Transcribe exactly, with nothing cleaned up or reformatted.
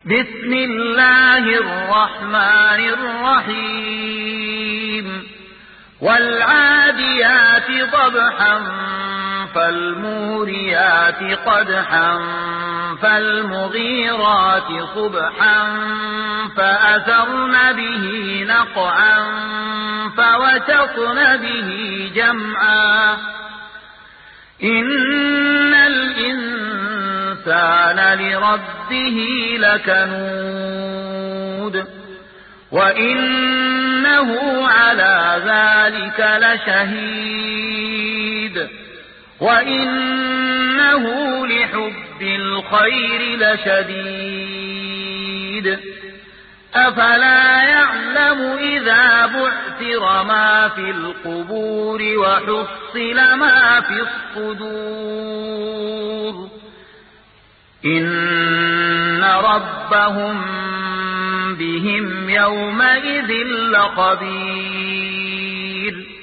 بسم الله الرحمن الرحيم والعاديات ضبحا فالموريات قدحا فالمغيرات صبحا فأثرن به نقعا فوسطن به جمعا إن الإنسان لربه لكنود وإنه على ذلك لشهيد وإنه لحب الخير لشديد أفلا يعلم إذا بعثر ما في القبور وحصل ما في الصدور إن ربهم بهم يومئذ لخبير